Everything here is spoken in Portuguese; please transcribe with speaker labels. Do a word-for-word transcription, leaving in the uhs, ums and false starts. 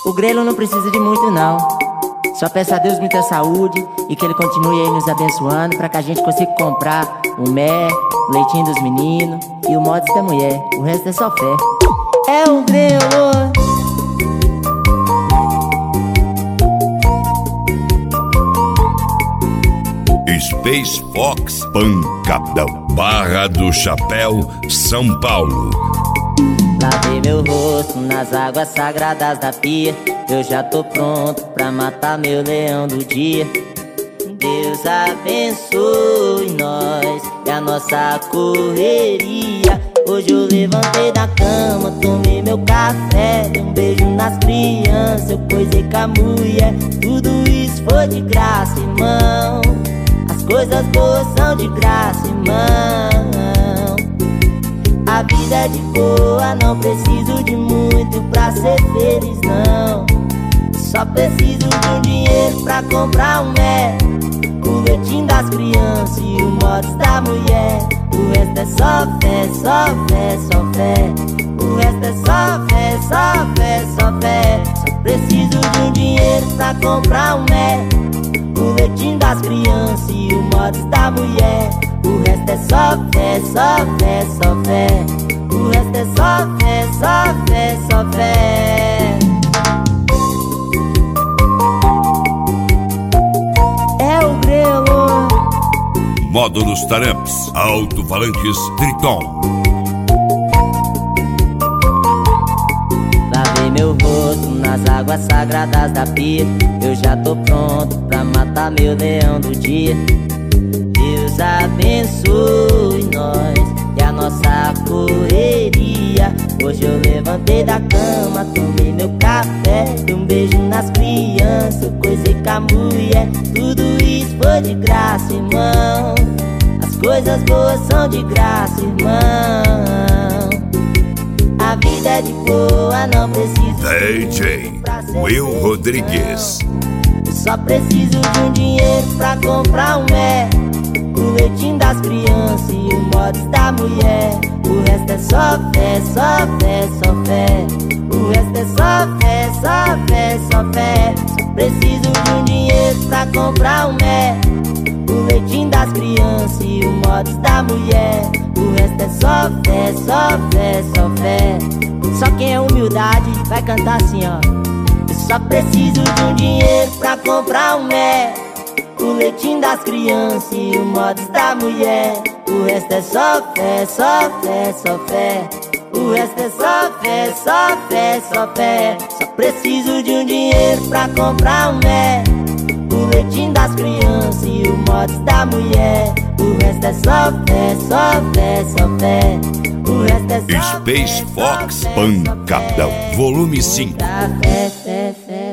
Speaker 1: O grelo não precisa de muito não. Só peço a Deus muita saúde e que Ele continue aí nos abençoando, pra que a gente consiga comprar o mé, o leitinho dos meninos e o mods da mulher. O resto é só fé. É o grelo.
Speaker 2: Space Fox, pancadão. Barra do Chapéu, São Paulo.
Speaker 1: Lavei meu rosto nas águas sagradas da pia. Eu já tô pronto pra matar meu leão do dia. Deus abençoe nós e a nossa correria. Hoje eu levantei da cama, tomei meu café, dei um beijo nas crianças, eu coisei com a mulher. Tudo isso foi de graça, irmão. As coisas boas são de graça, irmão. A vida é de boa, não preciso de muito pra ser feliz, não. Só preciso de um dinheiro pra comprar um mé, o leitinho das crianças e o mods da mulher. O resto é só fé, só fé, só fé. O resto é só fé, só fé, só fé. Só preciso de um dinheiro pra comprar um mé, o leitinho das crianças e o mods da mulher. O resto é só fé, só fé, só fé. O resto é só fé, só fé, só fé. É o grelo.
Speaker 2: Módulos Taramps, alto-falantes Triton.
Speaker 1: Lavei meu rosto nas águas sagradas da pia. Eu já tô pronto pra matar meu leão do dia. Deus abençoe nós e a nossa correria. Hoje eu levantei da cama, tomei meu café, dei um beijo nas crianças, eu coisei com a mulher. Tudo isso foi de graça, irmão. As coisas boas são de graça, irmão. A vida é de boa, não preciso
Speaker 2: D J Will Rodrigues.
Speaker 1: Só preciso de um dinheiro pra comprar um mé, o leitinho das crianças e o mods da mulher. O resto é só fé, só fé, só fé. O resto é só fé, só fé, só fé. Só preciso de um dinheiro pra comprar um mé, o leitinho das crianças e o mods da mulher. O resto é só fé, só fé, só fé. Só quem é humildade vai cantar assim, ó. Só preciso de um dinheiro pra comprar um mé, o leitinho das crianças e o mods da mulher. O resto é só fé, só fé, só fé. O resto é só fé, só fé, só fé. Só preciso de um dinheiro pra comprar um mé, o leitinho das crianças e o mods da mulher. O resto é só fé, só fé, só fé. O resto é só
Speaker 2: Space
Speaker 1: fé,
Speaker 2: Fox,
Speaker 1: só fé,
Speaker 2: pancadão,
Speaker 1: só fé.
Speaker 2: volume cinco.
Speaker 1: Muita fé, fé, fé.